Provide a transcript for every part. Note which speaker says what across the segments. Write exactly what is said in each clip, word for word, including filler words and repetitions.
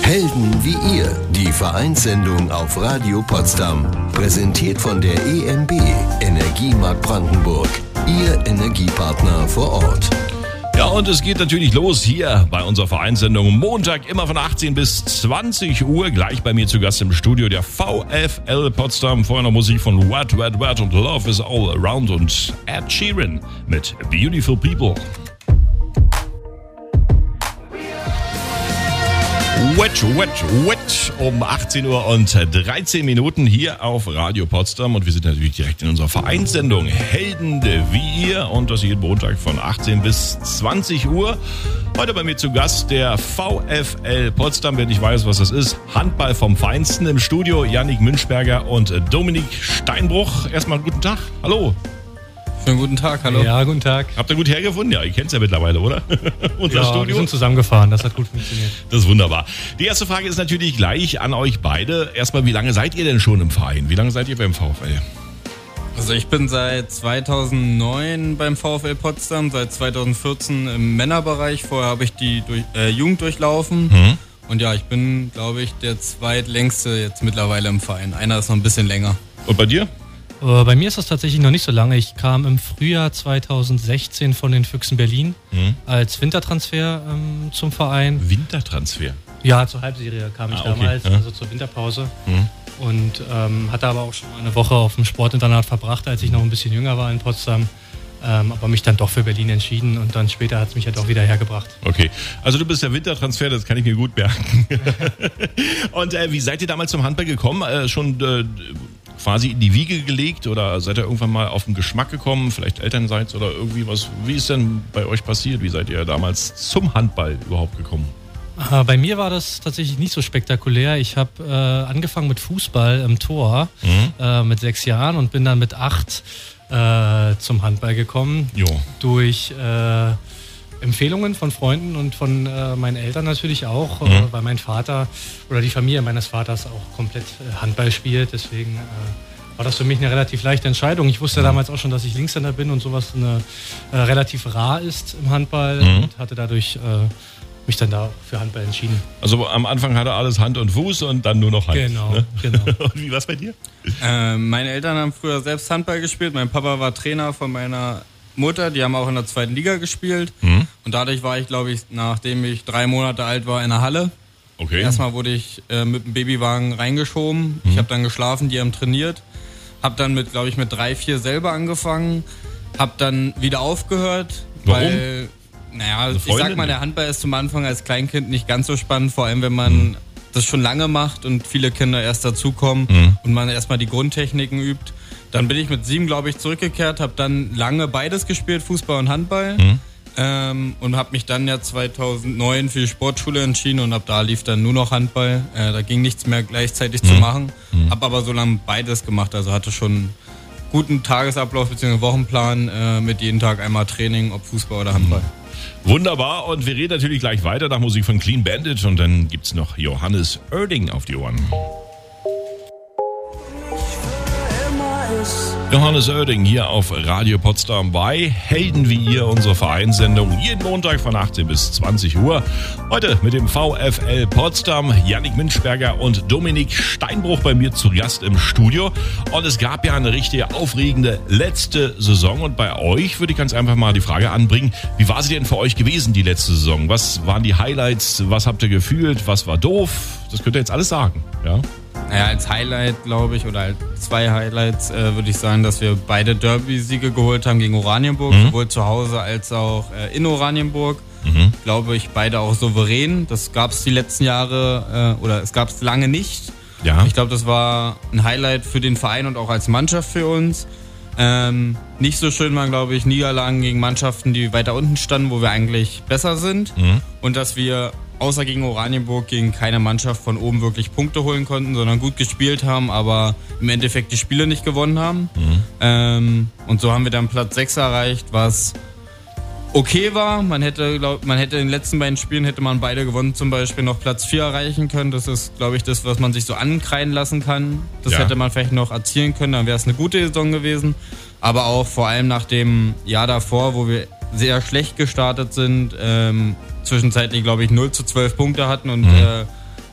Speaker 1: Helden wie ihr, die Vereinssendung auf Radio Potsdam. Präsentiert von der E M B, Energiemarkt Brandenburg. Ihr Energiepartner vor Ort.
Speaker 2: Ja, und es geht natürlich los hier bei unserer Vereinssendung. Montag immer von achtzehn bis zwanzig Uhr. Gleich bei mir zu Gast im Studio der VfL Potsdam. Vorher noch Musik von Wet, Wet, Wet und Love is All Around und Ed Sheeran mit Beautiful People. Wet, wet, wet um achtzehn Uhr und dreizehn Minuten hier auf Radio Potsdam und wir sind natürlich direkt in unserer Vereinssendung Helden wie ihr und das jeden Montag von achtzehn bis zwanzig Uhr. Heute bei mir zu Gast der VfL Potsdam, wer nicht weiß, was das ist, Handball vom Feinsten im Studio, Yannick Münchberger und Dominik Steinbruch. Erstmal guten Tag, hallo.
Speaker 3: Schönen guten Tag, hallo.
Speaker 4: Ja, guten Tag.
Speaker 2: Habt ihr gut hergefunden? Ja, ihr kennt es ja mittlerweile, oder? Unser
Speaker 4: ja,
Speaker 2: Studio.
Speaker 4: Wir sind zusammengefahren, das hat gut funktioniert.
Speaker 2: Das ist wunderbar. Die erste Frage ist natürlich gleich an euch beide. Erstmal, wie lange seid ihr denn schon im Verein? Wie lange seid ihr beim VfL?
Speaker 3: Also ich bin seit zweitausendneun beim VfL Potsdam, seit zweitausendvierzehn im Männerbereich. Vorher habe ich die durch, äh, Jugend durchlaufen. Mhm. Und ja, ich bin, glaube ich, der zweitlängste jetzt mittlerweile im Verein. Einer ist noch ein bisschen länger.
Speaker 2: Und bei dir?
Speaker 4: Bei mir ist das tatsächlich noch nicht so lange. Ich kam im Frühjahr zweitausendsechzehn von den Füchsen Berlin mhm. als Wintertransfer ähm, zum Verein.
Speaker 2: Wintertransfer?
Speaker 4: Ja, zur Halbserie kam ich ah, okay. damals, ja. also zur Winterpause. Mhm. Und ähm, hatte aber auch schon mal eine Woche auf dem Sportinternat verbracht, als ich noch ein bisschen jünger war in Potsdam. Ähm, aber mich dann doch für Berlin entschieden und dann später hat es mich ja doch wieder hergebracht.
Speaker 2: Okay, also du bist der Wintertransfer, das kann ich mir gut merken. Und äh, wie seid ihr damals zum Handball gekommen? Äh, schon äh, quasi in die Wiege gelegt oder seid ihr irgendwann mal auf den Geschmack gekommen, vielleicht elternseits oder irgendwie was? Wie ist denn bei euch passiert? Wie seid ihr damals zum Handball überhaupt gekommen?
Speaker 4: Bei mir war das tatsächlich nicht so spektakulär. Ich habe äh, angefangen mit Fußball im Tor mhm. äh, mit sechs Jahren und bin dann mit acht äh, zum Handball gekommen. Jo. Durch äh, Empfehlungen von Freunden und von äh, meinen Eltern natürlich auch, mhm. äh, weil mein Vater oder die Familie meines Vaters auch komplett äh, Handball spielt. Deswegen äh, war das für mich eine relativ leichte Entscheidung. Ich wusste mhm. damals auch schon, dass ich Linkshänder bin und sowas eine, äh, relativ rar ist im Handball mhm. und hatte dadurch äh, mich dann da für Handball entschieden.
Speaker 2: Also am Anfang hatte alles Hand und Fuß und dann nur noch Hand.
Speaker 4: Genau,
Speaker 2: ne?
Speaker 4: genau.
Speaker 2: Und wie war es bei dir?
Speaker 3: Äh, meine Eltern haben früher selbst Handball gespielt. Mein Papa war Trainer von meiner Mutter, die haben auch in der zweiten Liga gespielt. Mhm. Und dadurch war ich, glaube ich, nachdem ich drei Monate alt war, in der Halle.
Speaker 2: Okay.
Speaker 3: Erstmal wurde ich äh, mit dem Babywagen reingeschoben. Mhm. Ich habe dann geschlafen, die haben trainiert. Hab dann mit, glaube ich, mit drei, vier selber angefangen. Hab dann wieder aufgehört.
Speaker 2: Warum?
Speaker 3: Weil, naja, ich sag mal, der Handball ist zum Anfang als Kleinkind nicht ganz so spannend, vor allem wenn man mhm. das schon lange macht und viele Kinder erst dazukommen mhm. und man erstmal die Grundtechniken übt. Dann bin ich mit sieben, glaube ich, zurückgekehrt, habe dann lange beides gespielt, Fußball und Handball. Mhm. Ähm, und habe mich dann ja zweitausendneun für die Sportschule entschieden und ab da lief dann nur noch Handball. Äh, da ging nichts mehr gleichzeitig mhm. zu machen. Mhm. Habe aber so lange beides gemacht, also hatte schon einen guten Tagesablauf bzw. Wochenplan äh, mit jeden Tag einmal Training, ob Fußball oder Handball.
Speaker 2: Mhm. Wunderbar, und wir reden natürlich gleich weiter nach Musik von Clean Bandit und dann gibt's noch Johannes Oerding auf die Ohren. Johannes Oerding hier auf Radio Potsdam bei Helden wie ihr, unsere Vereinssendung, jeden Montag von achtzehn bis zwanzig Uhr. Heute mit dem VfL Potsdam, Yannick Münchberger und Dominik Steinbruch bei mir zu Gast im Studio. Und es gab ja eine richtig aufregende letzte Saison und bei euch würde ich ganz einfach mal die Frage anbringen, wie war sie denn für euch gewesen, die letzte Saison? Was waren die Highlights? Was habt ihr gefühlt? Was war doof? Das könnt ihr jetzt alles sagen, ja?
Speaker 3: Naja, als Highlight, glaube ich, oder als zwei Highlights äh, würde ich sagen, dass wir beide Derby-Siege geholt haben gegen Oranienburg, mhm. sowohl zu Hause als auch äh, in Oranienburg. Mhm. Glaube ich, beide auch souverän. Das gab es die letzten Jahre, äh, oder es gab es lange nicht.
Speaker 2: Ja.
Speaker 3: Ich glaube, das war ein Highlight für den Verein und auch als Mannschaft für uns. Ähm, nicht so schön waren, glaube ich, Niederlagen gegen Mannschaften, die weiter unten standen, wo wir eigentlich besser sind. Mhm. Und dass wir außer gegen Oranienburg gegen keine Mannschaft von oben wirklich Punkte holen konnten, sondern gut gespielt haben, aber im Endeffekt die Spiele nicht gewonnen haben. Mhm. Ähm, und so haben wir dann Platz sechs erreicht, was okay war. Man hätte, glaub, man hätte in den letzten beiden Spielen hätte man beide gewonnen, zum Beispiel noch Platz vier erreichen können. Das ist, glaube ich, das, was man sich so ankreiden lassen kann. Das ja. hätte man vielleicht noch erzielen können, dann wäre es eine gute Saison gewesen. Aber auch vor allem nach dem Jahr davor, wo wir sehr schlecht gestartet sind, ähm, zwischenzeitlich, glaube ich, null zu zwölf Punkte hatten und mhm. äh,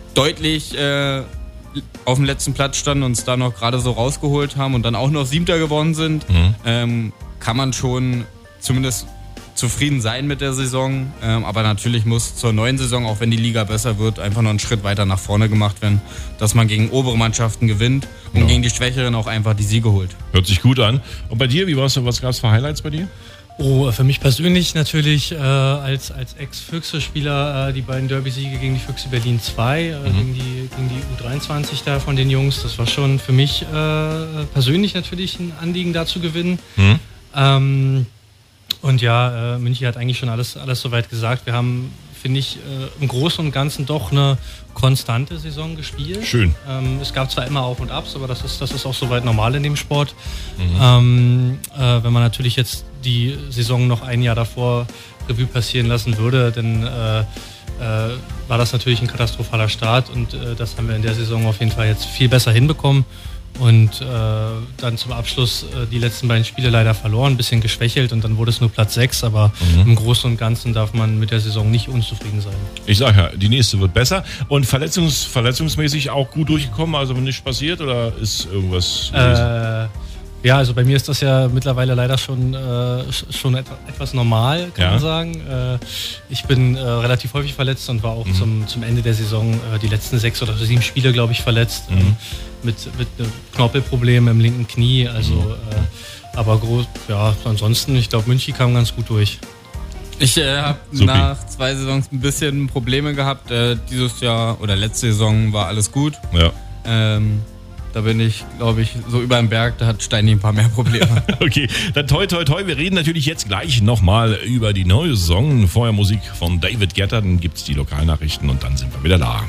Speaker 3: deutlich äh, auf dem letzten Platz standen, uns da noch gerade so rausgeholt haben und dann auch noch Siebter geworden sind, mhm. ähm, kann man schon zumindest zufrieden sein mit der Saison. Ähm, aber natürlich muss zur neuen Saison, auch wenn die Liga besser wird, einfach noch einen Schritt weiter nach vorne gemacht werden, dass man gegen obere Mannschaften gewinnt und ja. gegen die Schwächeren auch einfach die Siege holt.
Speaker 2: Hört sich gut an. Und bei dir, wie war's, was gab es für Highlights bei dir?
Speaker 4: Oh, für mich persönlich natürlich äh, als, als Ex-Füchse-Spieler äh, die beiden Derby-Siege gegen die Füchse Berlin zwei, äh, mhm. gegen, die, gegen die U dreiundzwanzig da von den Jungs. Das war schon für mich äh, persönlich natürlich ein Anliegen, da zu gewinnen. Mhm. Ähm, und ja, äh, Münchi hat eigentlich schon alles, alles soweit gesagt. Wir haben, finde ich, äh, im Großen und Ganzen doch eine konstante Saison gespielt.
Speaker 2: Schön.
Speaker 4: Ähm, es gab zwar immer Auf und Abs, aber das ist, das ist auch soweit normal in dem Sport. Mhm. Ähm, äh, wenn man natürlich jetzt die Saison noch ein Jahr davor Revue passieren lassen würde, dann äh, äh, war das natürlich ein katastrophaler Start und äh, das haben wir in der Saison auf jeden Fall jetzt viel besser hinbekommen und äh, dann zum Abschluss äh, die letzten beiden Spiele leider verloren, ein bisschen geschwächelt und dann wurde es nur Platz sechs, aber mhm. im Großen und Ganzen darf man mit der Saison nicht unzufrieden sein.
Speaker 2: Ich sage ja, die nächste wird besser und verletzungs- verletzungsmäßig auch gut durchgekommen, also wenn nichts passiert oder ist irgendwas...
Speaker 4: Äh, Ja, also bei mir ist das ja mittlerweile leider schon, äh, schon et- etwas normal, kann ja. man sagen. Äh, ich bin äh, relativ häufig verletzt und war auch mhm. zum, zum Ende der Saison äh, die letzten sechs oder sieben Spiele, glaube ich, verletzt. Mhm. Ähm, mit mit einem Knorpelproblem im linken Knie. Also, mhm. äh, aber groß, ja, ansonsten, ich glaube, Münchi kam ganz gut durch.
Speaker 3: Ich äh, habe nach zwei Saisons ein bisschen Probleme gehabt. Äh, dieses Jahr oder letzte Saison war alles gut.
Speaker 2: Ja.
Speaker 3: Ähm, Da bin ich, glaube ich, so über den Berg, da hat Steini ein paar mehr Probleme.
Speaker 2: Okay, dann toi toi toi. Wir reden natürlich jetzt gleich nochmal über die neue Saison. Vorher Musik von David Guetta, dann gibt es die Lokalnachrichten und dann sind wir wieder da.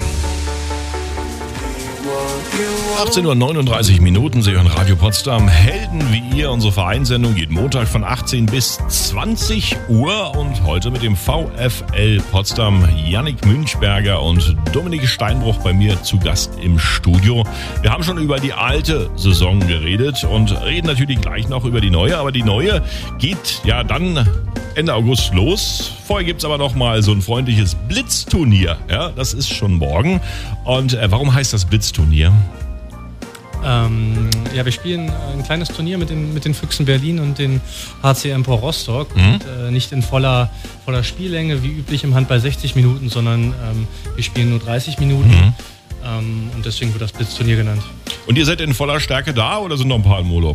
Speaker 2: achtzehn Uhr neununddreißig Minuten, Sie hören Radio Potsdam. Helden wie ihr, unsere Vereinssendung jeden Montag von achtzehn bis zwanzig Uhr und heute mit dem VfL Potsdam Yannick Münchberger und Dominik Steinbruch bei mir zu Gast im Studio. Wir haben schon über die alte Saison geredet und reden natürlich gleich noch über die neue, aber die neue geht ja dann Ende August los. Vorher gibt es aber noch mal so ein freundliches Blitzturnier. Ja, das ist schon morgen. Und äh, warum heißt das Blitzturnier?
Speaker 4: Ähm, ja, wir spielen ein kleines Turnier mit den, mit den Füchsen Berlin und den H C Empor Rostock. Mhm. Und, äh, nicht in voller, voller Spiellänge wie üblich im Handball sechzig Minuten, sondern ähm, wir spielen nur dreißig Minuten. Mhm. Ähm, und deswegen wird das Blitzturnier genannt.
Speaker 2: Und ihr seid in voller Stärke da oder sind noch ein paar im Urlaub?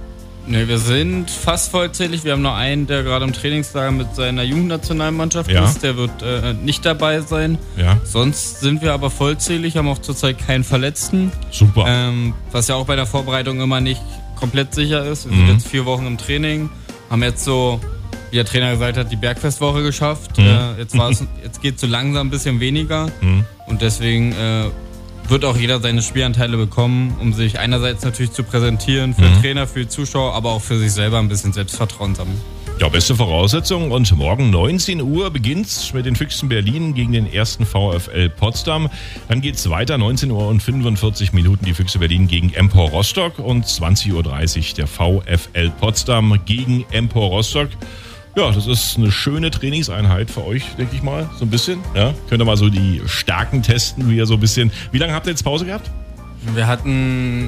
Speaker 3: Ne, wir sind fast vollzählig. Wir haben noch einen, der gerade im Trainingslager mit seiner Jugendnationalmannschaft
Speaker 2: ja.
Speaker 3: ist. Der wird äh, nicht dabei sein.
Speaker 2: Ja.
Speaker 3: Sonst sind wir aber vollzählig, haben auch zurzeit keinen Verletzten.
Speaker 2: Super.
Speaker 3: Ähm, was ja auch bei der Vorbereitung immer nicht komplett sicher ist. Wir mhm. sind jetzt vier Wochen im Training, haben jetzt so, wie der Trainer gesagt hat, die Bergfestwoche geschafft. Mhm. Äh, jetzt war's, jetzt geht es so langsam ein bisschen weniger. Mhm. Und deswegen... Äh, wird auch jeder seine Spielanteile bekommen, um sich einerseits natürlich zu präsentieren für mhm. den Trainer, für die Zuschauer, aber auch für sich selber ein bisschen Selbstvertrauen sammeln.
Speaker 2: Ja, beste Voraussetzung. Und morgen neunzehn Uhr beginnt's mit den Füchsen Berlin gegen den ersten VfL Potsdam. Dann geht's weiter, neunzehn Uhr und fünfundvierzig Minuten die Füchse Berlin gegen Empor Rostock und zwanzig Uhr dreißig der VfL Potsdam gegen Empor Rostock. Ja, das ist eine schöne Trainingseinheit für euch, denke ich mal, so ein bisschen. Ja, könnt ihr mal so die Stärken testen, wie ihr so ein bisschen... Wie lange habt ihr jetzt Pause gehabt?
Speaker 3: Wir hatten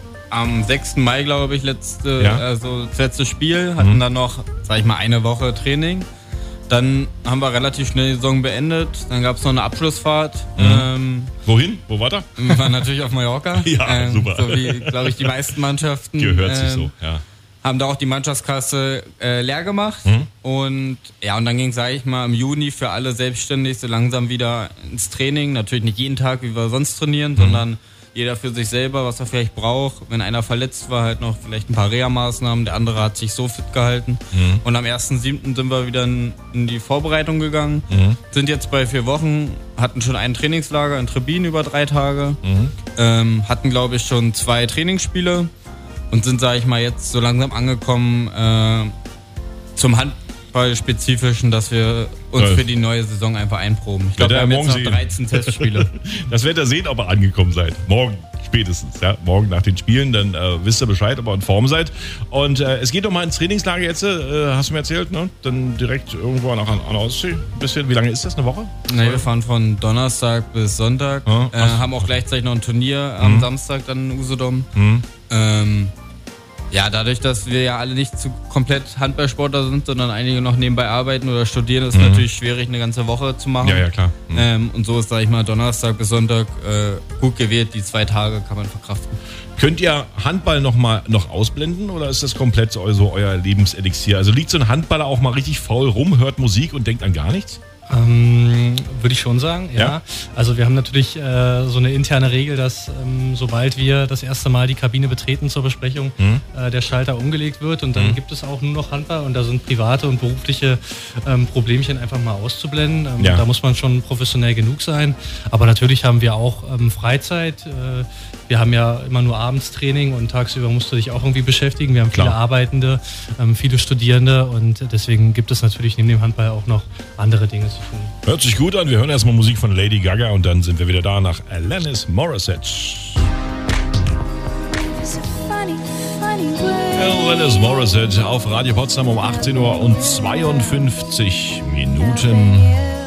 Speaker 3: am sechsten Mai, glaube ich, letzte, ja. also das letzte Spiel, hatten mhm. dann noch, sag ich mal, eine Woche Training. Dann haben wir relativ schnell die Saison beendet. Dann gab es noch eine Abschlussfahrt.
Speaker 2: Mhm. Ähm, Wohin? Wo war da?
Speaker 3: Wir waren natürlich auf Mallorca.
Speaker 2: Ja, ähm, super.
Speaker 3: So wie, glaube ich, die meisten Mannschaften.
Speaker 2: Gehört
Speaker 3: ähm,
Speaker 2: sich so, ja.
Speaker 3: Haben da auch die Mannschaftskasse äh, leer gemacht. Mhm. Und ja, und dann ging es, sage ich mal, im Juni für alle selbstständig so langsam wieder ins Training. Natürlich nicht jeden Tag, wie wir sonst trainieren, mhm. sondern jeder für sich selber, was er vielleicht braucht. Wenn einer verletzt war, halt noch vielleicht ein paar Reha-Maßnahmen. Der andere hat sich so fit gehalten. Mhm. Und am ersten siebten sind wir wieder in, in die Vorbereitung gegangen. Mhm. Sind jetzt bei vier Wochen, hatten schon ein Trainingslager in Trebin über drei Tage. Mhm. Ähm, hatten, glaube ich, schon zwei Trainingsspiele. Und sind, sage ich mal, jetzt so langsam angekommen äh, zum Handball-Spezifischen, dass wir uns für die neue Saison einfach einproben. Ich glaube, wir haben jetzt noch dreizehn Testspiele.
Speaker 2: Das werdet ihr sehen, ob ihr angekommen seid. Morgen spätestens, ja, morgen nach den Spielen, dann äh, wisst ihr Bescheid, ob ihr in Form seid. Und äh, es geht doch mal ins Trainingslager jetzt, äh, hast du mir erzählt, ne? Dann direkt irgendwo nach an der Ostsee, ein bisschen. Wie lange ist das, eine Woche?
Speaker 3: Ne, wir fahren von Donnerstag bis Sonntag,
Speaker 2: ah,
Speaker 3: äh, haben auch gleichzeitig noch ein Turnier am mhm. Samstag dann in Usedom. Mhm. Ähm, Ja, dadurch, dass wir ja alle nicht zu komplett Handballsportler sind, sondern einige noch nebenbei arbeiten oder studieren, ist es mhm. natürlich schwierig, eine ganze Woche zu machen.
Speaker 2: Ja, ja, klar. Mhm.
Speaker 3: Ähm, und so ist, sag ich mal, Donnerstag bis Sonntag äh, gut gewählt. Die zwei Tage kann man verkraften.
Speaker 2: Könnt ihr Handball noch mal noch ausblenden oder ist das komplett so euer Lebenselixier? Also liegt so ein Handballer auch mal richtig faul rum, hört Musik und denkt an gar nichts?
Speaker 4: Ähm, würde ich schon sagen, ja.
Speaker 2: ja.
Speaker 4: Also wir haben natürlich äh, so eine interne Regel, dass ähm, sobald wir das erste Mal die Kabine betreten zur Besprechung, mhm. äh, der Schalter umgelegt wird und dann mhm. gibt es auch nur noch Handball und da sind private und berufliche ähm, Problemchen einfach mal auszublenden. Ähm,
Speaker 2: ja.
Speaker 4: Da muss man schon professionell genug sein. Aber natürlich haben wir auch ähm, Freizeit. Äh, wir haben ja immer nur Abendstraining und tagsüber musst du dich auch irgendwie beschäftigen. Wir haben viele
Speaker 2: Klar.
Speaker 4: Arbeitende, ähm, viele Studierende und deswegen gibt es natürlich neben dem Handball auch noch andere Dinge zu tun.
Speaker 2: Hört sich gut an. Wir hören erstmal Musik von Lady Gaga und dann sind wir wieder da nach Alanis Morissette. Alanis Morissette auf Radio Potsdam um achtzehn Uhr und zweiundfünfzig Minuten.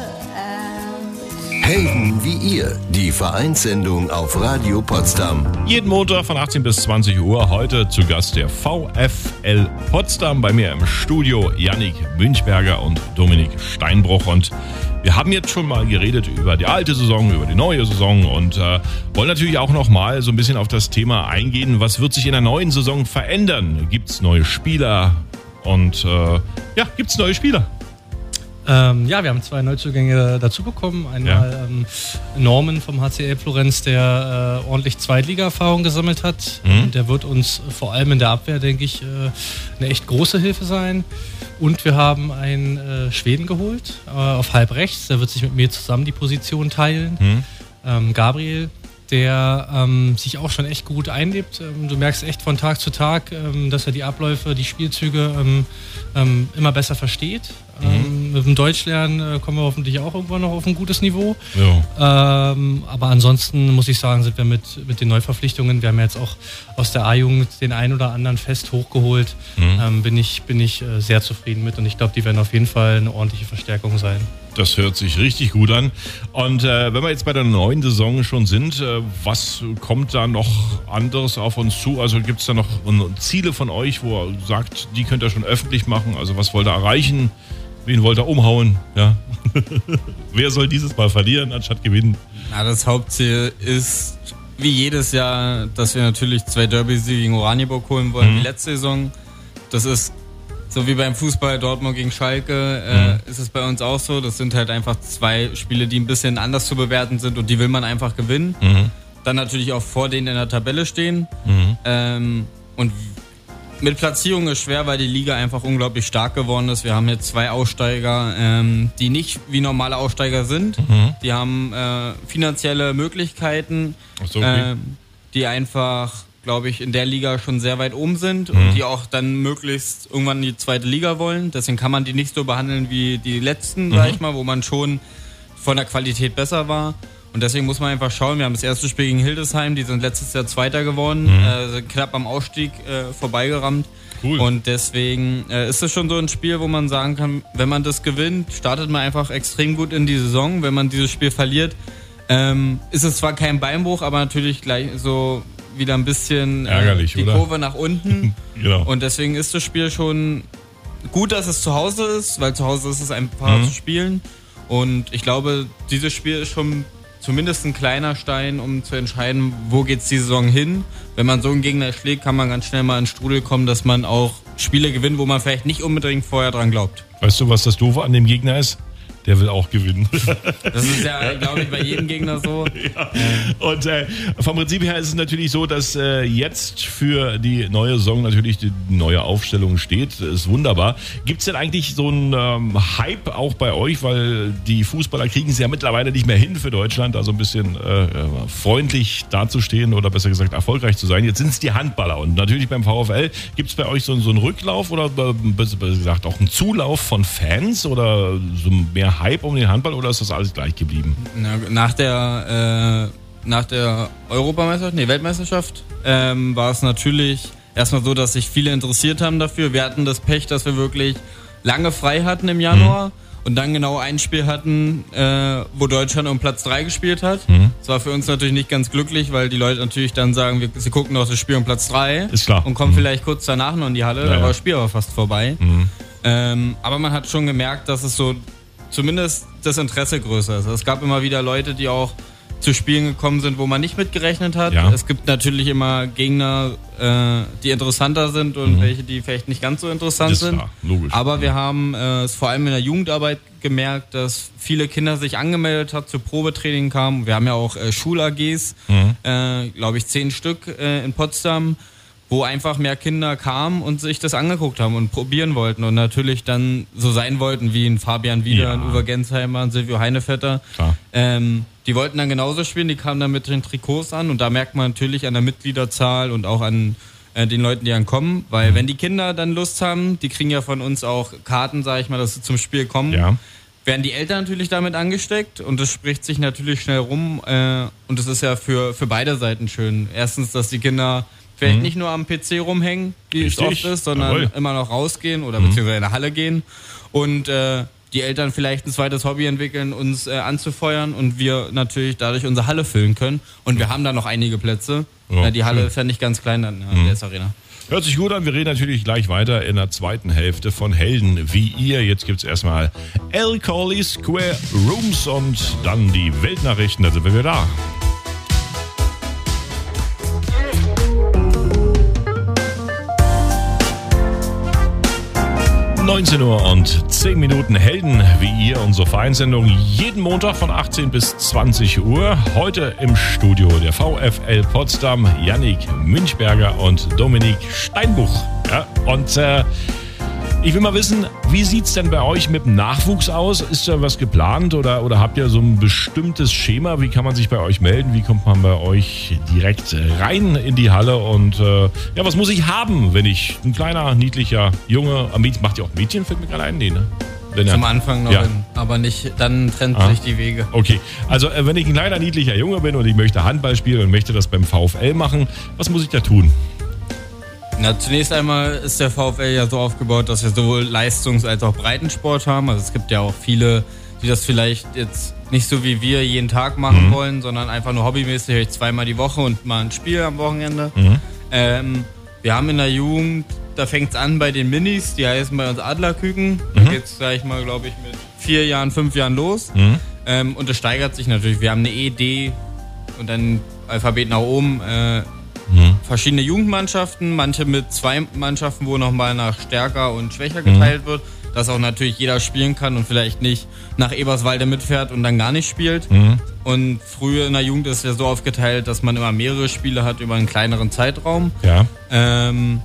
Speaker 1: Helden wie ihr, die Vereinssendung auf Radio Potsdam.
Speaker 2: Jeden Montag von achtzehn bis zwanzig Uhr. Heute zu Gast der VfL Potsdam. Bei mir im Studio Yannick Münchberger und Dominik Steinbruch. Und wir haben jetzt schon mal geredet über die alte Saison, über die neue Saison und äh, wollen natürlich auch noch mal so ein bisschen auf das Thema eingehen. Was wird sich in der neuen Saison verändern? Gibt es neue Spieler? Und äh, ja, gibt es neue Spieler?
Speaker 4: Ähm, ja, wir haben zwei Neuzugänge dazu bekommen. Einmal ja. ähm, Norman vom H C L Florenz, der äh, ordentlich Zweitliga-Erfahrung gesammelt hat. Mhm. Der wird uns vor allem in der Abwehr, denke ich, äh, eine echt große Hilfe sein. Und wir haben einen äh, Schweden geholt, äh, auf halb rechts. Der wird sich mit mir zusammen die Position teilen. Mhm. Ähm, Gabriel, der ähm, sich auch schon echt gut einlebt. Ähm, du merkst echt von Tag zu Tag, ähm, dass er die Abläufe, die Spielzüge ähm, ähm, immer besser versteht. Mhm. Ähm, mit dem Deutschlernen äh, kommen wir hoffentlich auch irgendwann noch auf ein gutes Niveau. Ja. Ähm, aber ansonsten muss ich sagen, sind wir mit, mit den Neuverpflichtungen, wir haben ja jetzt auch aus der A-Jugend den einen oder anderen fest hochgeholt, mhm. ähm, bin ich, bin ich äh, sehr zufrieden mit und ich glaube, die werden auf jeden Fall eine ordentliche Verstärkung sein.
Speaker 2: Das hört sich richtig gut an. Und äh, wenn wir jetzt bei der neuen Saison schon sind, äh, was kommt da noch anderes auf uns zu? Also gibt es da noch Ziele von euch, wo ihr sagt, die könnt ihr schon öffentlich machen? Also was wollt ihr erreichen? Wen wollt ihr umhauen? Ja. Wer soll dieses Mal verlieren, anstatt gewinnen?
Speaker 3: Ja, das Hauptziel ist, wie jedes Jahr, dass wir natürlich zwei Derby-Siege gegen Oranienburg holen wollen, mhm. wie letzte Saison. Das ist so wie beim Fußball Dortmund gegen Schalke, äh, mhm. ist es bei uns auch so. Das sind halt einfach zwei Spiele, die ein bisschen anders zu bewerten sind und die will man einfach gewinnen. Mhm. Dann natürlich auch vor denen in der Tabelle stehen. Mhm. Ähm, und mit Platzierung ist schwer, weil die Liga einfach unglaublich stark geworden ist. Wir haben jetzt zwei Aussteiger, ähm, die nicht wie normale Aussteiger sind. Mhm. Die haben äh, finanzielle Möglichkeiten,
Speaker 2: Ach so, okay.
Speaker 3: ähm, die einfach, glaube ich, in der Liga schon sehr weit oben sind
Speaker 2: mhm.
Speaker 3: und die auch dann möglichst irgendwann in die zweite Liga wollen. Deswegen kann man die nicht so behandeln wie die letzten, mhm. sag ich mal, wo man schon von der Qualität besser war. Und deswegen muss man einfach schauen, wir haben das erste Spiel gegen Hildesheim, die sind letztes Jahr Zweiter geworden, mhm. äh, sind knapp am Ausstieg äh, vorbeigerammt.
Speaker 2: Cool.
Speaker 3: Und deswegen äh, ist es schon so ein Spiel, wo man sagen kann, wenn man das gewinnt, startet man einfach extrem gut in die Saison. Wenn man dieses Spiel verliert, ähm, ist es zwar kein Beinbruch, aber natürlich gleich so wieder ein bisschen äh,
Speaker 2: ärgerlich,
Speaker 3: die
Speaker 2: oder?
Speaker 3: Kurve nach unten.
Speaker 2: Genau.
Speaker 3: Und deswegen ist das Spiel schon gut, dass es zu Hause ist, weil zu Hause ist es einfach mhm. zu spielen. Und ich glaube, dieses Spiel ist schon zumindest ein kleiner Stein, um zu entscheiden, wo geht's die Saison hin. Wenn man so einen Gegner schlägt, kann man ganz schnell mal in den Strudel kommen, dass man auch Spiele gewinnt, wo man vielleicht nicht unbedingt vorher dran glaubt.
Speaker 2: Weißt du, was das Doofe an dem Gegner ist? Der will auch gewinnen.
Speaker 3: Das ist ja, glaube ich, bei jedem Gegner so.
Speaker 2: Ja. Und äh, vom Prinzip her ist es natürlich so, dass äh, jetzt für die neue Saison natürlich die neue Aufstellung steht. Das ist wunderbar. Gibt es denn eigentlich so einen ähm, Hype auch bei euch? Weil die Fußballer kriegen es ja mittlerweile nicht mehr hin für Deutschland, da so ein bisschen äh, freundlich dazustehen oder besser gesagt erfolgreich zu sein. Jetzt sind es die Handballer. Und natürlich beim VfL, gibt es bei euch so, so einen Rücklauf oder äh, besser gesagt auch einen Zulauf von Fans oder so mehr Hype um den Handball oder ist das alles gleich geblieben?
Speaker 3: Nach der, äh, nach der Europameisterschaft, nee, Weltmeisterschaft, ähm, war es natürlich erstmal so, dass sich viele interessiert haben dafür. Wir hatten das Pech, dass wir wirklich lange frei hatten im Januar. Mhm. Und dann genau ein Spiel hatten, äh, wo Deutschland um Platz drei gespielt hat. Mhm. Das war für uns natürlich nicht ganz glücklich, weil die Leute natürlich dann sagen, wir, sie gucken auf das Spiel um Platz drei.
Speaker 2: Ist klar.
Speaker 3: Und kommen
Speaker 2: mhm.
Speaker 3: vielleicht kurz danach noch in die Halle, ja, da war das Spiel aber fast vorbei. Mhm. Ähm, aber man hat schon gemerkt, dass es so zumindest das Interesse größer ist. Es gab immer wieder Leute, die auch zu Spielen gekommen sind, wo man nicht mitgerechnet hat. Ja. Es gibt natürlich immer Gegner, äh, die interessanter sind und mhm. welche, die vielleicht nicht ganz so interessant sind. Klar, logisch. Aber ja. wir haben äh, es vor allem in der Jugendarbeit gemerkt, dass viele Kinder sich angemeldet haben, zu Probetraining kamen. Wir haben ja auch äh, Schul-A Gs, mhm. äh, glaube ich zehn Stück äh, in Potsdam, wo einfach mehr Kinder kamen und sich das angeguckt haben und probieren wollten und natürlich dann so sein wollten wie ein Fabian Wieder, ja. ein Uwe Gensheimer, ein Silvio Heinevetter. Ähm, die wollten dann genauso spielen, die kamen dann mit den Trikots an und da merkt man natürlich an der Mitgliederzahl und auch an äh, den Leuten, die dann kommen, weil mhm. wenn die Kinder dann Lust haben, die kriegen ja von uns auch Karten, sag ich mal, dass sie zum Spiel kommen. Ja. Werden die Eltern natürlich damit angesteckt und das spricht sich natürlich schnell rum äh, und das ist ja für, für beide Seiten schön. Erstens, dass die Kinder vielleicht mhm. nicht nur am P C rumhängen, wie Richtig. es oft ist, sondern Jawohl. immer noch rausgehen oder mhm. beziehungsweise in der Halle gehen und äh, die Eltern vielleicht ein zweites Hobby entwickeln, uns äh, anzufeuern und wir natürlich dadurch unsere Halle füllen können. Und wir haben da noch einige Plätze. Ja, ja, die Halle ist ja nicht ganz klein dann in mhm. der S-Arena.
Speaker 2: Hört sich gut an. Wir reden natürlich gleich weiter in der zweiten Hälfte von Helden wie ihr. Jetzt gibt's erstmal El Corley Square Rooms und dann die Weltnachrichten. Da sind wir wieder da. neunzehn Uhr und zehn Minuten Helden wie ihr, unsere Vereinssendung jeden Montag von achtzehn bis zwanzig Uhr. Heute im Studio der VfL Potsdam, Yannick Münchberger und Dominik Steinbuch. Ja, und äh, ich will mal wissen, wie sieht's denn bei euch mit dem Nachwuchs aus? Ist da was geplant oder, oder habt ihr so ein bestimmtes Schema? Wie kann man sich bei euch melden? Wie kommt man bei euch direkt rein in die Halle? Und äh, ja, was muss ich haben, wenn ich ein kleiner, niedlicher Junge, macht ihr auch Mädchen, fällt mir gerade ein? Nee, ne? Wenn
Speaker 3: Zum er, Anfang noch, ja. in, aber nicht, dann trennt ah. sich die Wege.
Speaker 2: Okay, also äh, wenn ich ein kleiner, niedlicher Junge bin und ich möchte Handball spielen und möchte das beim VfL machen, was muss ich da tun?
Speaker 3: Na, zunächst einmal ist der VfL ja so aufgebaut, dass wir sowohl Leistungs- als auch Breitensport haben. Also es gibt ja auch viele, die das vielleicht jetzt nicht so wie wir jeden Tag machen mhm. wollen, sondern einfach nur hobbymäßig zweimal die Woche und mal ein Spiel am Wochenende. Mhm. Ähm, wir haben in der Jugend, da fängt es an bei den Minis, die heißen bei uns Adlerküken. Mhm. Da geht es gleich mal, glaube ich, mit vier Jahren, fünf Jahren los. Mhm. Ähm, und das steigert sich natürlich. Wir haben eine E, D und dann Alphabet nach oben. Äh, Mhm. Verschiedene Jugendmannschaften, manche mit zwei Mannschaften, wo nochmal nach stärker und schwächer geteilt mhm. wird, dass auch natürlich jeder spielen kann und vielleicht nicht nach Eberswalde mitfährt und dann gar nicht spielt. Mhm. Und früher in der Jugend ist es ja so aufgeteilt, dass man immer mehrere Spiele hat über einen kleineren Zeitraum. Ja. Ähm,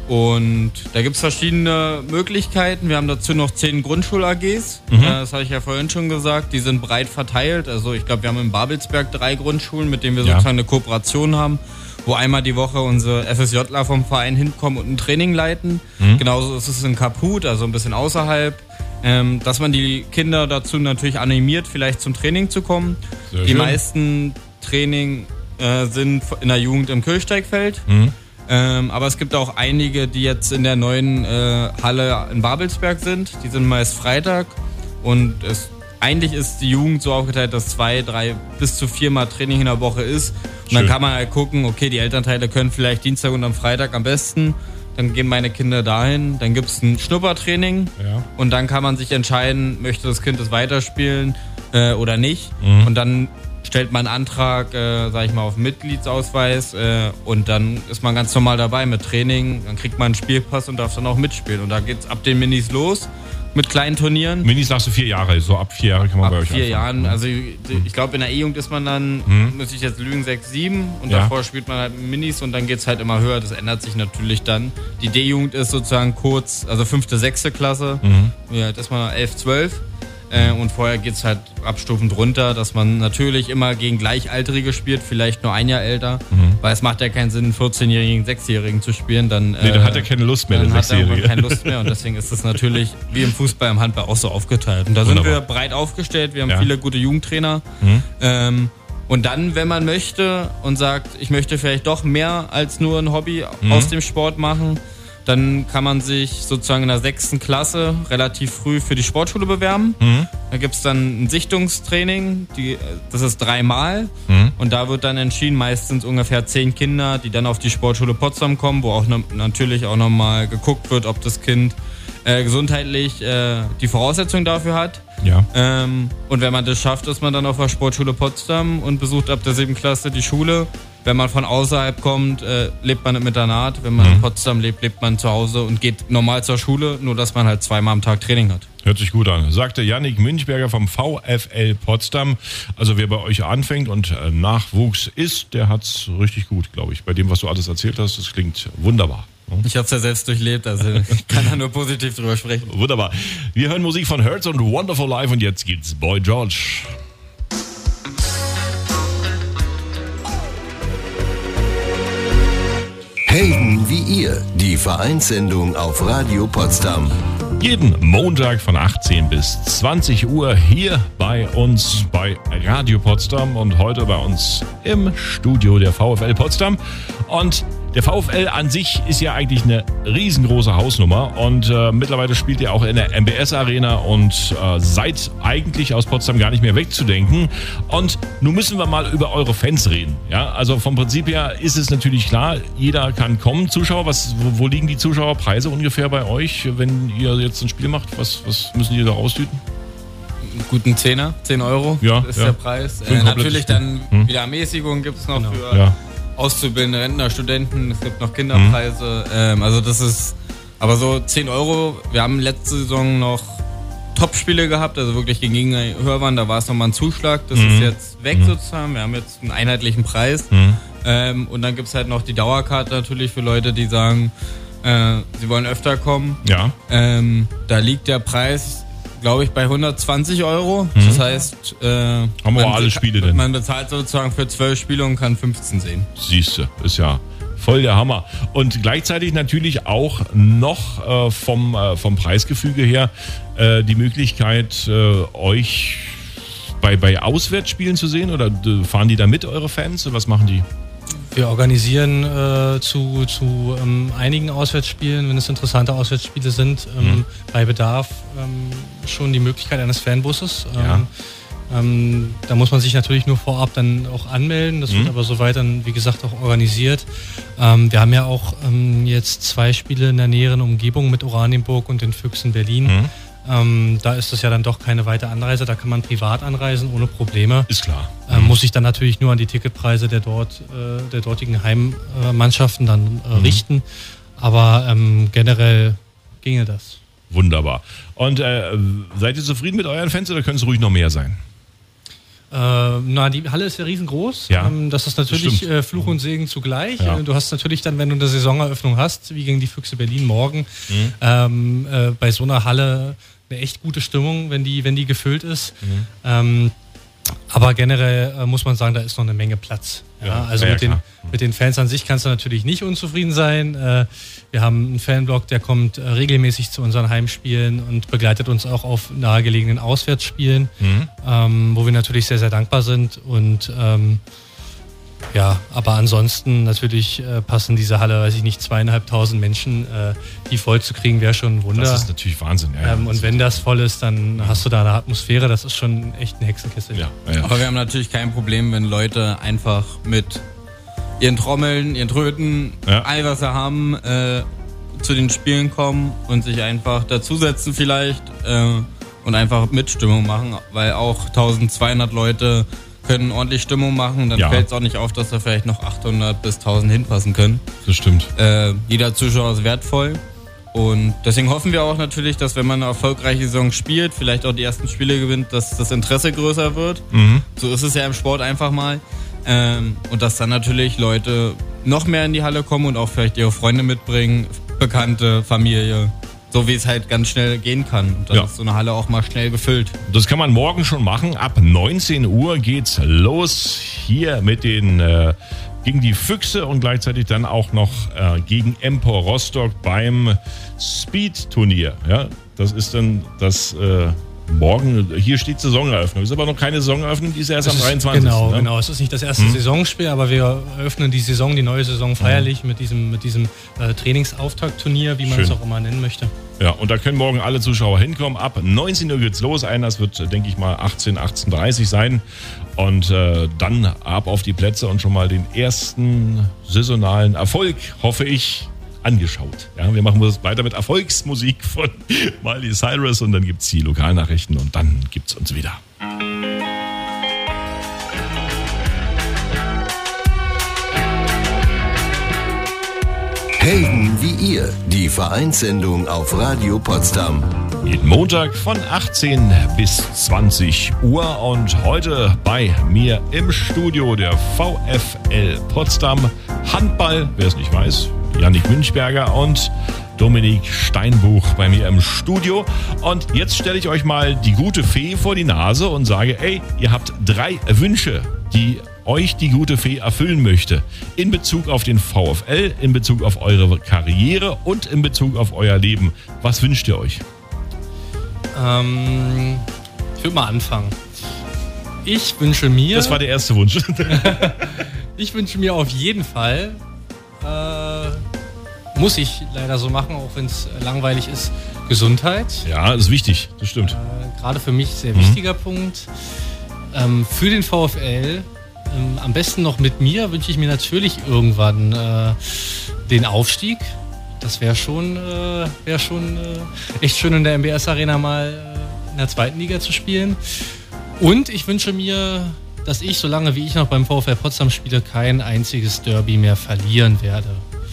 Speaker 3: und da gibt es verschiedene Möglichkeiten. Wir haben dazu noch zehn Grundschul-A Gs. Mhm. Das habe ich ja vorhin schon gesagt. Die sind breit verteilt. Also ich glaube, wir haben in Babelsberg drei Grundschulen, mit denen wir ja. sozusagen eine Kooperation haben, wo einmal die Woche unsere FSJler vom Verein hinkommen und ein Training leiten. Mhm. Genauso ist es in Kaput, also ein bisschen außerhalb, ähm, dass man die Kinder dazu natürlich animiert, vielleicht zum Training zu kommen. Sehr die schön. meisten Training äh, sind in der Jugend im Kirchsteigfeld. Mhm. Ähm, aber es gibt auch einige, die jetzt in der neuen äh, Halle in Babelsberg sind. Die sind meist Freitag und es Eigentlich ist die Jugend so aufgeteilt, dass zwei, drei bis zu viermal Training in der Woche ist. Und Schön. Dann kann man halt gucken, okay, die Elternteile können vielleicht Dienstag und am Freitag am besten. Dann gehen meine Kinder dahin, dann gibt es ein Schnuppertraining. Ja. Und dann kann man sich entscheiden, möchte das Kind das weiterspielen äh, oder nicht. Mhm. Und dann stellt man einen Antrag, äh, sag ich mal, auf Mitgliedsausweis. Äh, und dann ist man ganz normal dabei mit Training. Dann kriegt man einen Spielpass und darf dann auch mitspielen. Und da geht's ab den Minis los. Mit kleinen Turnieren.
Speaker 2: Minis sagst du vier Jahre, so ab vier Jahren kann man
Speaker 3: ab
Speaker 2: bei euch
Speaker 3: vier anfangen. Jahren, also ich glaube in der E-Jugend ist man dann, mhm. müsste ich jetzt lügen, sechs, sieben und ja. davor spielt man halt Minis und dann geht's halt immer höher, das ändert sich natürlich dann. Die D-Jugend ist sozusagen kurz, also fünfte, sechste Klasse, mhm. ja, das ist mal elf, zwölf äh, und vorher geht's halt abstufend runter, dass man natürlich immer gegen Gleichaltrige spielt, vielleicht nur ein Jahr älter, mhm. weil es macht ja keinen Sinn, einen vierzehnjährigen, sechsjährigen zu spielen, dann,
Speaker 2: nee, dann äh, hat er keine Lust mehr,
Speaker 3: dann hat er keine Lust mehr und deswegen ist es natürlich wie im Fußball, im Handball auch so aufgeteilt und da Wunderbar. sind wir breit aufgestellt, wir haben ja. viele gute Jugendtrainer mhm. ähm, Und dann, wenn man möchte und sagt, ich möchte vielleicht doch mehr als nur ein Hobby mhm. aus dem Sport machen, dann kann man sich sozusagen in der sechsten Klasse relativ früh für die Sportschule bewerben. Mhm. Da gibt es dann ein Sichtungstraining, die, das ist dreimal. Mhm. Und da wird dann entschieden, meistens ungefähr zehn Kinder, die dann auf die Sportschule Potsdam kommen, wo auch ne, natürlich auch nochmal geguckt wird, ob das Kind äh, gesundheitlich äh, die Voraussetzung dafür hat.
Speaker 2: Ja.
Speaker 3: Ähm, und wenn man das schafft, ist man dann auf der Sportschule Potsdam und besucht ab der siebten Klasse die Schule. Wenn man von außerhalb kommt, äh, lebt man im Internat. Wenn man mhm. in Potsdam lebt, lebt man zu Hause und geht normal zur Schule, nur dass man halt zweimal am Tag Training hat.
Speaker 2: Hört sich gut an, sagte Yannick Münchberger vom VfL Potsdam. Also wer bei euch anfängt und äh, Nachwuchs ist, der hat's richtig gut, glaube ich. Bei dem, was du alles erzählt hast, das klingt wunderbar.
Speaker 3: Ich habe es ja selbst durchlebt, also ich kann da nur positiv drüber sprechen.
Speaker 2: Wunderbar. Wir hören Musik von Hurts und Wonderful Life und jetzt geht's Boy George.
Speaker 1: Helden wie ihr, die Vereinssendung auf Radio Potsdam.
Speaker 2: Jeden Montag von achtzehn bis zwanzig Uhr hier bei uns bei Radio Potsdam und heute bei uns im Studio der VfL Potsdam. Und der VfL an sich ist ja eigentlich eine riesengroße Hausnummer und äh, mittlerweile spielt ihr auch in der M B S Arena und äh, seid eigentlich aus Potsdam gar nicht mehr wegzudenken. Und nun müssen wir mal über eure Fans reden. Ja, also vom Prinzip her ist es natürlich klar, jeder kann kommen. Zuschauer, was, wo, wo liegen die Zuschauerpreise ungefähr bei euch, wenn ihr jetzt ein Spiel macht? Was, was müssen die da raustüten?
Speaker 3: Einen guten Zehner, zehn Euro
Speaker 2: ja,
Speaker 3: ist
Speaker 2: ja.
Speaker 3: der Preis. Äh, natürlich dann hm. wieder Ermäßigung gibt es noch genau. für ja. Auszubildende, Rentner, Studenten, es gibt noch Kinderpreise. Mhm. Ähm, also das ist, aber so zehn Euro. Wir haben letzte Saison noch Top-Spiele gehabt, also wirklich gegen Gegner höher waren, da war es nochmal ein Zuschlag. Das mhm. ist jetzt weg mhm. sozusagen. Wir haben jetzt einen einheitlichen Preis. Mhm. Ähm, und dann gibt es halt noch die Dauerkarte natürlich für Leute, die sagen, äh, sie wollen öfter kommen.
Speaker 2: Ja.
Speaker 3: Ähm, da liegt der Preis, glaube ich, bei hundertzwanzig Euro. Mhm. Das heißt, äh,
Speaker 2: haben wir alle Spiele denn?
Speaker 3: Man bezahlt sozusagen für zwölf Spiele und kann fünfzehn sehen.
Speaker 2: Siehste, ist ja voll der Hammer. Und gleichzeitig natürlich auch noch äh, vom, äh, vom Preisgefüge her äh, die Möglichkeit, äh, euch bei, bei Auswärtsspielen zu sehen. Oder äh, fahren die da mit, eure Fans? Oder was machen die?
Speaker 4: Wir organisieren äh, zu, zu ähm, einigen Auswärtsspielen, wenn es interessante Auswärtsspiele sind, ähm, mhm. bei Bedarf ähm, schon die Möglichkeit eines Fanbusses. Ähm,
Speaker 2: ja.
Speaker 4: ähm, da muss man sich natürlich nur vorab dann auch anmelden. Das mhm. wird aber soweit dann, wie gesagt, auch organisiert. Ähm, wir haben ja auch ähm, jetzt zwei Spiele in der näheren Umgebung mit Oranienburg und den Füchsen Berlin. Mhm. Ähm, da ist das ja dann doch keine weite Anreise, da kann man privat anreisen ohne Probleme.
Speaker 2: Ist klar.
Speaker 4: Ähm, mhm. Muss sich dann natürlich nur an die Ticketpreise der dort äh, der dortigen Heimmannschaften dann äh, mhm. richten. Aber ähm, generell ginge das.
Speaker 2: Wunderbar. Und äh, seid ihr zufrieden mit euren Fans oder können es ruhig noch mehr sein?
Speaker 4: Äh, na, die Halle ist ja riesengroß.
Speaker 2: Ja,
Speaker 4: ähm, das ist natürlich
Speaker 2: das
Speaker 4: äh, Fluch und Segen zugleich.
Speaker 2: Ja.
Speaker 4: Du hast natürlich dann, wenn du eine Saisoneröffnung hast, wie gegen die Füchse Berlin morgen, mhm. ähm, äh, bei so einer Halle eine echt gute Stimmung, wenn die, wenn die gefüllt ist. Mhm. Ähm, aber generell äh, muss man sagen, da ist noch eine Menge Platz. Ja, ja, also ja, mit, den, mit den Fans an sich kannst du natürlich nicht unzufrieden sein. Äh, wir haben einen Fanblock, der kommt äh, regelmäßig zu unseren Heimspielen und begleitet uns auch auf nahegelegenen Auswärtsspielen, mhm. ähm, wo wir natürlich sehr, sehr dankbar sind. Und ähm, ja, aber ansonsten natürlich äh, passen diese Halle, weiß ich nicht, zweieinhalbtausend Menschen, äh, die voll zu kriegen, wäre schon ein Wunder.
Speaker 2: Das ist natürlich Wahnsinn. Ja,
Speaker 4: ähm, und wenn das voll ist, dann ja. hast du da eine Atmosphäre, das ist schon echt eine Hexenkiste.
Speaker 2: Ja, ja.
Speaker 3: Aber wir haben natürlich kein Problem, wenn Leute einfach mit ihren Trommeln, ihren Tröten, ja. all was sie haben, äh, zu den Spielen kommen und sich einfach dazusetzen vielleicht äh, und einfach Mitstimmung machen, weil auch eintausendzweihundert Leute können ordentlich Stimmung machen, dann ja. fällt es auch nicht auf, dass da vielleicht noch achthundert bis tausend hinpassen können.
Speaker 2: Das stimmt.
Speaker 3: Äh, jeder Zuschauer ist wertvoll und deswegen hoffen wir auch natürlich, dass wenn man eine erfolgreiche Saison spielt, vielleicht auch die ersten Spiele gewinnt, dass das Interesse größer wird. Mhm. So ist es ja im Sport einfach mal. Ähm, und dass dann natürlich Leute noch mehr in die Halle kommen und auch vielleicht ihre Freunde mitbringen, Bekannte, Familie. So wie es halt ganz schnell gehen kann. Und dann ja. ist so eine Halle auch mal schnell gefüllt.
Speaker 2: Das kann man morgen schon machen. Ab neunzehn Uhr geht's los hier mit den äh, gegen die Füchse und gleichzeitig dann auch noch äh, gegen Empor Rostock beim Speed-Turnier. Ja, das ist dann das äh, morgen, hier steht Saisoneröffnung. Ist aber noch keine Saisoneröffnung, die ist erst am dreiundzwanzigsten
Speaker 4: Genau,
Speaker 2: ne?
Speaker 4: genau. Es ist nicht das erste hm. Saisonspiel, aber wir eröffnen die Saison, die neue Saison feierlich hm. mit diesem, mit diesem äh, Trainingsauftaktturnier, wie man Schön. es auch immer nennen möchte.
Speaker 2: Ja, und da können morgen alle Zuschauer hinkommen. Ab neunzehn Uhr geht's los. Einlass wird, denke ich mal, achtzehn, achtzehn Uhr dreißig sein. Und äh, dann ab auf die Plätze und schon mal den ersten saisonalen Erfolg, hoffe ich, angeschaut. Ja, wir machen weiter mit Erfolgsmusik von Miley Cyrus und dann gibt's die Lokalnachrichten und dann gibt's uns wieder.
Speaker 1: Helden wie ihr, die Vereinssendung auf Radio Potsdam.
Speaker 2: Jeden Montag von achtzehn bis zwanzig Uhr und heute bei mir im Studio der VfL Potsdam Handball, wer es nicht weiß, Yannick Münchberger und Dominik Steinbuch bei mir im Studio. Und jetzt stelle ich euch mal die gute Fee vor die Nase und sage, ey, ihr habt drei Wünsche, die euch die gute Fee erfüllen möchte. In Bezug auf den VfL, in Bezug auf eure Karriere und in Bezug auf euer Leben. Was wünscht ihr euch?
Speaker 4: Ähm, ich würde mal anfangen. Ich wünsche mir...
Speaker 2: Das war der erste Wunsch.
Speaker 4: Ich wünsche mir auf jeden Fall, äh, muss ich leider so machen, auch wenn es langweilig ist, Gesundheit.
Speaker 2: Ja, das ist wichtig, das stimmt.
Speaker 4: Äh, gerade für mich sehr wichtiger mhm. Punkt. Ähm, für den VfL, ähm, am besten noch mit mir, wünsche ich mir natürlich irgendwann äh, den Aufstieg. Das wäre schon, äh, wär schon äh, echt schön, in der M B S Arena mal äh, in der zweiten Liga zu spielen. Und ich wünsche mir, dass ich, solange wie ich noch beim VfL Potsdam spiele, kein einziges Derby mehr verlieren werde.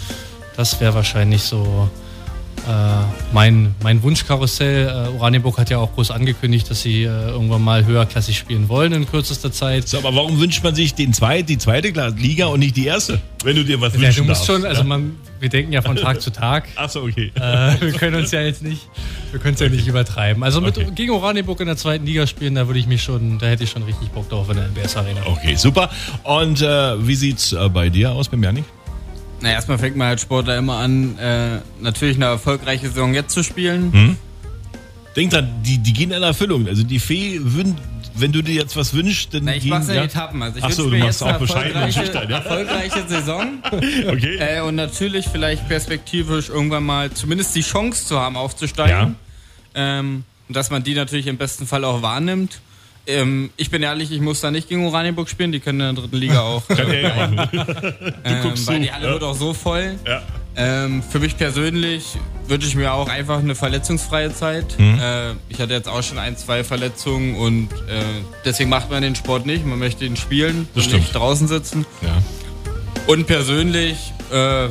Speaker 4: Das wäre wahrscheinlich so äh, mein, mein Wunschkarussell. Äh, Oranienburg hat ja auch groß angekündigt, dass sie äh, irgendwann mal höherklassig spielen wollen in kürzester Zeit.
Speaker 2: So, aber warum wünscht man sich den zweit, die zweite Liga und nicht die erste? Wenn du dir was
Speaker 4: ja,
Speaker 2: wünschen
Speaker 4: du musst
Speaker 2: darfst.
Speaker 4: schon, also man, wir denken ja von Tag zu Tag.
Speaker 2: Ach so, okay.
Speaker 4: Äh, wir können uns ja jetzt nicht, wir können es ja nicht übertreiben. Also mit, okay. gegen Oranienburg in der zweiten Liga spielen, da würde ich mich schon, da hätte ich schon richtig Bock drauf in der M B S Arena.
Speaker 2: Okay, super. Und äh, wie sieht's äh, bei dir aus, beim Janik?
Speaker 3: Na, erstmal fängt man als Sportler immer an, äh, natürlich eine erfolgreiche Saison jetzt zu spielen.
Speaker 2: Mhm. Denk dran, die, die gehen in Erfüllung. Also die Fee, wenn du dir jetzt was wünschst, dann.
Speaker 3: Na, ich
Speaker 2: gehen,
Speaker 3: mach's in
Speaker 2: ja?
Speaker 3: Etappen. Also ich
Speaker 2: Ach so,
Speaker 3: wünsche
Speaker 2: du
Speaker 3: mir
Speaker 2: machst
Speaker 3: jetzt
Speaker 2: auch
Speaker 3: eine
Speaker 2: bescheiden und schüchtern, ja?
Speaker 3: erfolgreiche Saison.
Speaker 2: Okay.
Speaker 3: Äh, und natürlich vielleicht perspektivisch irgendwann mal zumindest die Chance zu haben, aufzusteigen. Ja. Ähm, und dass man die natürlich im besten Fall auch wahrnimmt. Ähm, ich bin ehrlich, ich muss da nicht gegen Oranienburg spielen, die können in der dritten Liga auch.
Speaker 2: Kann er ja machen.
Speaker 3: ähm, weil die Halle ja. wird auch so voll.
Speaker 2: Ja.
Speaker 3: Ähm, für mich persönlich wünsche ich mir auch einfach eine verletzungsfreie Zeit.
Speaker 2: Mhm.
Speaker 3: Äh, ich hatte jetzt auch schon ein, zwei Verletzungen und äh, deswegen macht man den Sport nicht. Man möchte ihn spielen
Speaker 2: das
Speaker 3: und
Speaker 2: stimmt.
Speaker 3: nicht draußen sitzen.
Speaker 2: Ja.
Speaker 3: Und persönlich, äh,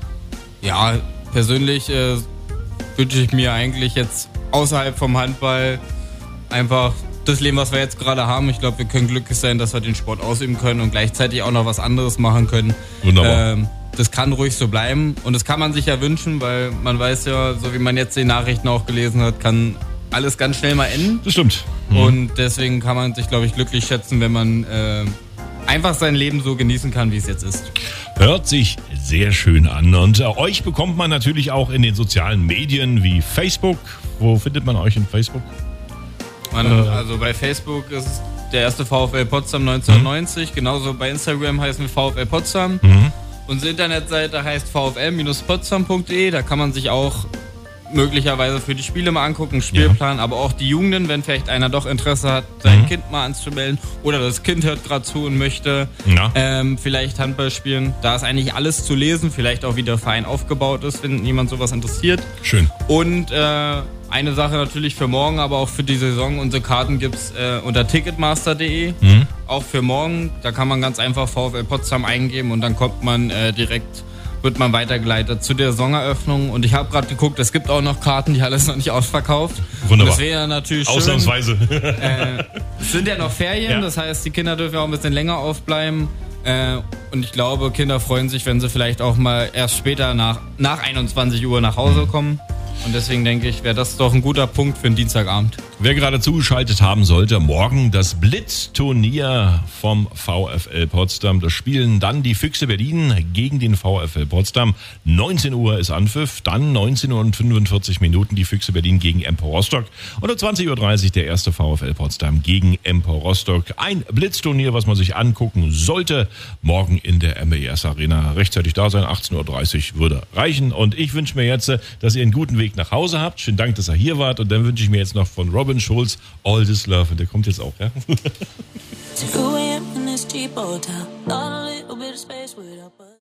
Speaker 3: ja, persönlich äh, wünsche ich mir eigentlich jetzt außerhalb vom Handball einfach das Leben, was wir jetzt gerade haben. Ich glaube, wir können glücklich sein, dass wir den Sport ausüben können und gleichzeitig auch noch was anderes machen können.
Speaker 2: Wunderbar.
Speaker 3: Ähm, das kann ruhig so bleiben und das kann man sich ja wünschen, weil man weiß ja, so wie man jetzt die Nachrichten auch gelesen hat, kann alles ganz schnell mal enden.
Speaker 2: Das stimmt. Mhm.
Speaker 3: Und deswegen kann man sich, glaube ich, glücklich schätzen, wenn man äh, einfach sein Leben so genießen kann, wie es jetzt ist.
Speaker 2: Hört sich sehr schön an. Und äh, euch bekommt man natürlich auch in den sozialen Medien wie Facebook. Wo findet man euch in Facebook?
Speaker 3: Man, also bei Facebook ist der erste VfL Potsdam neunzehnhundertneunzig, mhm. genauso bei Instagram heißen wir VfL Potsdam.
Speaker 2: Mhm.
Speaker 3: Unsere Internetseite heißt v f l Bindestrich potsdam punkt d e, da kann man sich auch möglicherweise für die Spiele mal angucken, Spielplan, ja. aber auch die Jugenden, wenn vielleicht einer doch Interesse hat, sein mhm. Kind mal anzumelden oder das Kind hört gerade zu und möchte
Speaker 2: ja.
Speaker 3: ähm, vielleicht Handball spielen. Da ist eigentlich alles zu lesen, vielleicht auch wie der Verein aufgebaut ist, wenn jemand sowas interessiert.
Speaker 2: Schön.
Speaker 3: Und äh, eine Sache natürlich für morgen, aber auch für die Saison. Unsere Karten gibt's äh, unter ticketmaster punkt d e.
Speaker 2: Mhm.
Speaker 3: Auch für morgen. Da kann man ganz einfach VfL Potsdam eingeben und dann kommt man äh, direkt, wird man weitergeleitet zu der Saisoneröffnung. Und ich habe gerade geguckt, es gibt auch noch Karten, die alles noch nicht ausverkauft.
Speaker 2: Wunderbar.
Speaker 3: Und das wäre natürlich schön.
Speaker 2: Ausnahmsweise.
Speaker 3: Äh, es sind ja noch Ferien,
Speaker 2: ja.
Speaker 3: das heißt, die Kinder dürfen ja auch ein bisschen länger aufbleiben. Äh, und ich glaube, Kinder freuen sich, wenn sie vielleicht auch mal erst später nach, nach einundzwanzig Uhr nach Hause kommen. Und deswegen denke ich, wäre das doch ein guter Punkt für einen Dienstagabend.
Speaker 2: Wer gerade zugeschaltet haben sollte, morgen das Blitzturnier vom VfL Potsdam. Das spielen dann die Füchse Berlin gegen den VfL Potsdam. neunzehn Uhr ist Anpfiff, dann neunzehn Uhr und fünfundvierzig Minuten die Füchse Berlin gegen Empor Rostock. Und um zwanzig Uhr dreißig der erste VfL Potsdam gegen Empor Rostock. Ein Blitzturnier, was man sich angucken sollte. Morgen in der M B S Arena. Rechtzeitig da sein, achtzehn Uhr dreißig würde reichen. Und ich wünsche mir jetzt, dass ihr einen guten Weg nach Hause habt. Schönen Dank, dass ihr hier wart. Und dann wünsche ich mir jetzt noch von Robin Schulz All This Love. Und der kommt jetzt auch, ja?